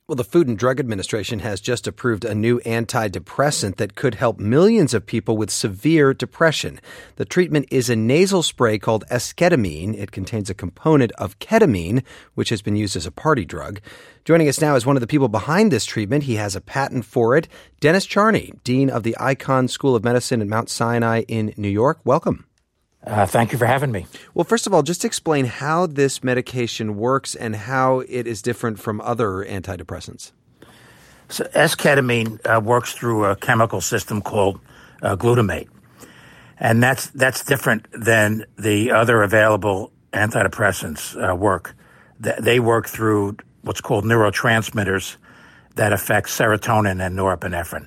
Well, the Food and Drug Administration has just approved a new antidepressant that could help millions of people with severe depression. The treatment is a nasal spray called esketamine. It contains a component of ketamine, which has been used as a party drug. Joining us now is one of the people behind this treatment. He has a patent for it. Dennis Charney, Dean of the Icahn School of Medicine at Mount Sinai in New York. Welcome. Thank you for having me. Well, first of all, just explain how this medication works and how it is different from other antidepressants. So esketamine works through a chemical system called glutamate, and that's different than the other available antidepressants work. They work through what's called neurotransmitters that affect serotonin and norepinephrine.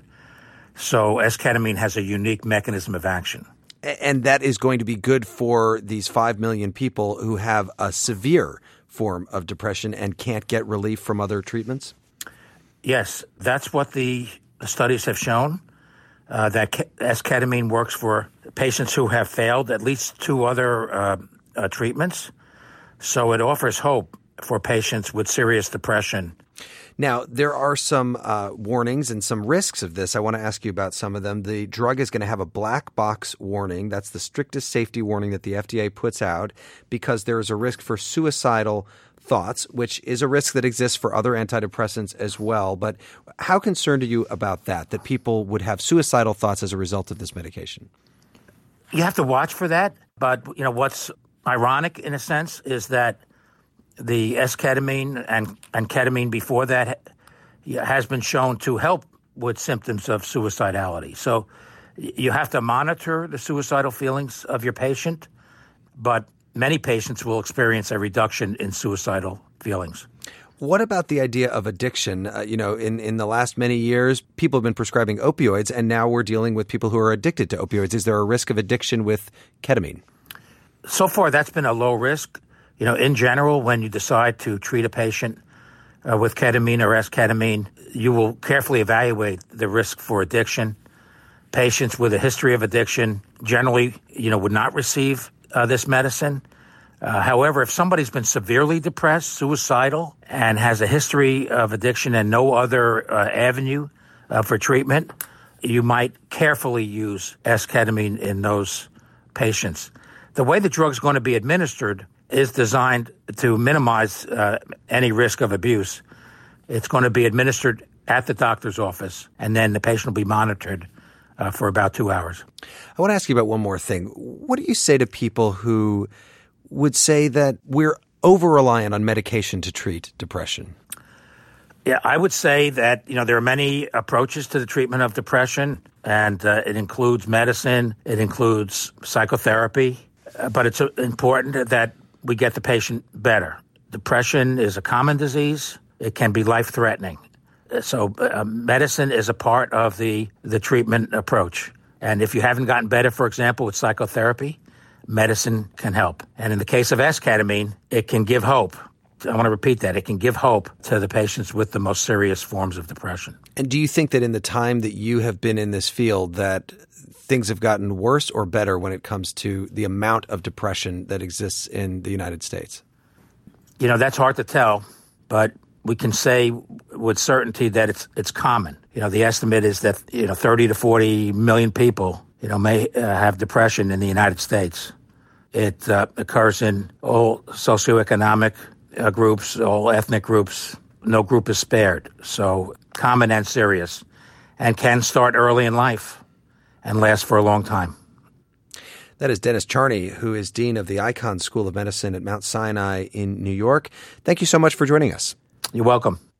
So esketamine has a unique mechanism of action. And that is going to be good for these 5 million people who have a severe form of depression and can't get relief from other treatments? Yes, that's what the studies have shown, that esketamine works for patients who have failed at least 2 other treatments. So it offers hope for patients with serious depression. Now, there are some warnings and some risks of this. I want to ask you about some of them. The drug is going to have a black box warning. That's the strictest safety warning that the FDA puts out because there is a risk for suicidal thoughts, which is a risk that exists for other antidepressants as well. But how concerned are you about that people would have suicidal thoughts as a result of this medication? You have to watch for that. But, what's ironic in a sense is that the esketamine and ketamine before that has been shown to help with symptoms of suicidality. So you have to monitor the suicidal feelings of your patient, but many patients will experience a reduction in suicidal feelings. What about the idea of addiction? In the last many years, people have been prescribing opioids, and now we're dealing with people who are addicted to opioids. Is there a risk of addiction with ketamine? So far, that's been a low risk. In general, when you decide to treat a patient with ketamine or esketamine, you will carefully evaluate the risk for addiction. Patients with a history of addiction generally, would not receive this medicine. However, if somebody's been severely depressed, suicidal, and has a history of addiction and no other avenue for treatment, you might carefully use esketamine in those patients. The way the drug's going to be administered is designed to minimize any risk of abuse. It's going to be administered at the doctor's office, and then the patient will be monitored for about 2 hours. I want to ask you about one more thing. What do you say to people who would say that we're over-reliant on medication to treat depression? Yeah, I would say that, there are many approaches to the treatment of depression, and it includes medicine, it includes psychotherapy, but it's important that we get the patient better. Depression is a common disease. It can be life-threatening. So medicine is a part of the treatment approach. And if you haven't gotten better, for example, with psychotherapy, medicine can help. And in the case of esketamine, it can give hope. I want to repeat that. It can give hope to the patients with the most serious forms of depression. And do you think that in the time that you have been in this field that things have gotten worse or better when it comes to the amount of depression that exists in the United States? That's hard to tell, but we can say with certainty that it's common. The estimate is that 30 to 40 million people may have depression in the United States. It occurs in all socioeconomic groups, all ethnic groups. No group is spared. So common and serious, and can start early in life and last for a long time. That is Dennis Charney, who is Dean of the Icahn School of Medicine at Mount Sinai in New York. Thank you so much for joining us. You're welcome.